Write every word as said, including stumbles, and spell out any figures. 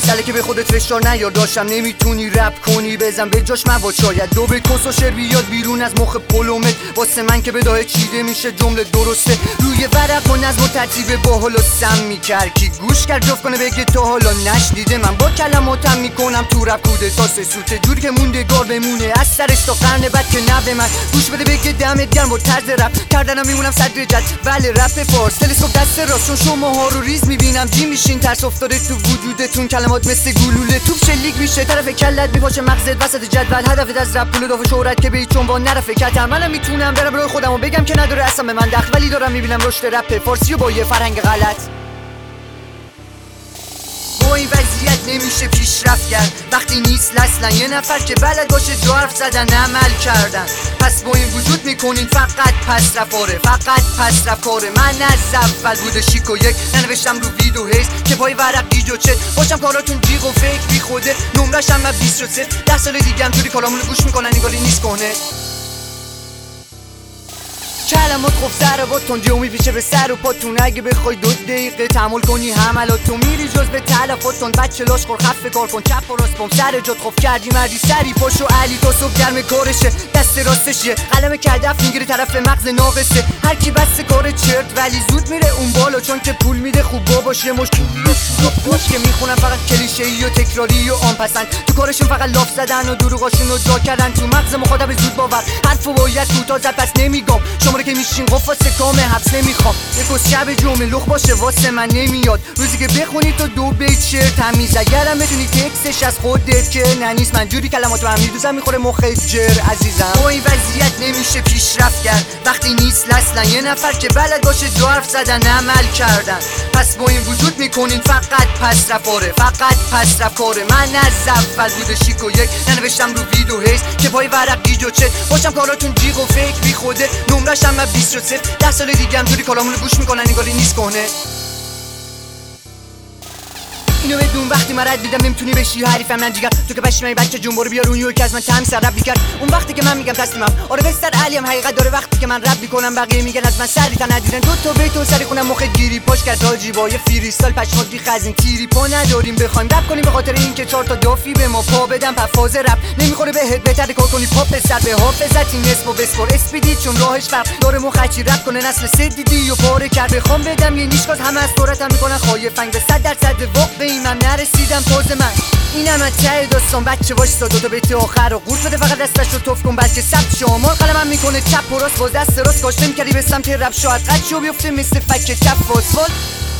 ساله که به خودت فشار نیار، داشتم نمیتونی رپ کنی بزن به جاش مواد، شاید دو به کس و شعر بیاد بیرون از مخ پلومت. واسه من که بداهه چیده میشه جمله درسته، روی ورق و نظم و ترتیب باحال و سم میکرد کی گوش کرد جفت کنه بگه تا حالا نشنیده. من با کلماتم میکنم تو رپ کوده تا سه سوته، جوری که موندگار بمونه از سرش تا قرن بعد که نوه من گوش بده بگه دمت گرم با طرز رپ کردنم میمونم صدر جد. ولی رپ فارس تلسکوپ دست راست، چون شماها رو ریز میبینم جی میشین، ترس افتاده تو وجودتون، کلمات مثل گلوله توپ شلیک میشه، طرف کلت میپاشه مغزت وسط جدول. هدفت از رپ پول و شهرت که به هیچ عنوان نرفه کتم. منم میتونم برم راه خودمو بگم که نداره اصلا به من دخل، ولی دارم میبینم رشد رپ فارسی و با یه فرهنگ غلط. با این وضعیت نمیشه پیشرفت کرد وقتی نیست اصلا یه نفر که بلد باشه جا حرف زدن عمل کردن. پس با این وجود میکنین فقط پس رفاره، فقط پس رفاره. من از اول بوده شیک و یک ننوشتم رو ویدو هیست که پای ورق گیج و چت باشم کاراتون جیغ و فکر بی خوده. نمرش هم من بیست شد صفر، ده سال دیگه هم توری کارامونو گوش میکنن نگالی نیست کنه. کلمات خوب سر با تنجه و میپیشه به سر و پاتون. اگه بخوای دو دقیقه تحمل کنی حملاتو میری جز به تلفاتون. بچه لاش خور خفه کار کن چپ و راست بام سر جات خوب کردی مردی سری پاشو علی تا صبح گرم کارشه، دست راستشه قلم کدف میگیره طرف مغز ناقصه. هر کی بس کار چرت ولی زود میره اون بالا، چون که پول میده خوب باباش یه مشکل باش که میخونن فقط کلیشه‌ای و تکراری و آن پسند. تو کارشون فقط لاف زدن و دروغاشون رو جا کردن. تو مغز مخاطب زود باور حرفو باید کوتاه زد پس نمیگم شماره که میشین قفاس کام حبس نمیخوام. یکوز شب جمعه لخ باشه واسه من نمیاد، روزی که بخونی تو دو بیت شعر تمیز. اگرم بتونی تکسش از خودت که ننیست، من جوری کلماتو هم میدوزم میخوره مخت جر عزیزم. با این وضعیت نمیشه پیشرفت کرد وقتی نیست اصلا یه نفر که بلد باشه جا حرف زدن عمل کردن. پس با این وجود میکنین فقط پس رفاره، فقط پس رفاره. من از اول بوده شیک و یک ننوشتم رو ویدو هیست که پای ورق گیج و چت باشم کاراتون جیغ و فکر بی خوده. نمرش هم من بیست شد صفر، ده سال دیگه هم توری کارامونو گوش میکنن نگالی نیست کنه. اینو بدون وقتی من رد میدم نمیتونی بشی حریفم من جیگر. تو که پشیمای بچه جنبارو بیار اون یو که از من تم سر رب میکرد اون وقتی که من میگم تسلیمم. آره بستر علیم حقیقت داره وقتی که من رب میکنم بقیه میگن از من سری تا ندیدن. دو تا بیتون سری خونم مخ گیری پاش کرد حاجی با یه فریستایل پشمات بی خزین تیری پا نداریم بخوایم رپ کنیم به خاطر اینکه چهار تا دافی به ما پا بدن. پفاز رپ نمیخوره بهت بهتره کار کنی پاپ سر به حافظتی نصف و بسپار اسپیدی چون راهش فرق داره مخچی رپ کنه نسل سه دیدی و پاره کرد. بخوام بدم یه نیشکاز همه از صورتم میکنن خایفنگ به صد درصد واقعی من نرسیدم تازه من اینم از ته داستان. بچه وایسا دو تا بیت آخر و قورت بده فقط دستش رو توف کن بلکه ثبت شمار قلمم میکنه چپ و راست با دست راست کاش نمی‌کردی به سمت رپ شاید قد شو بیفته مثل فک چپ و آسفالت.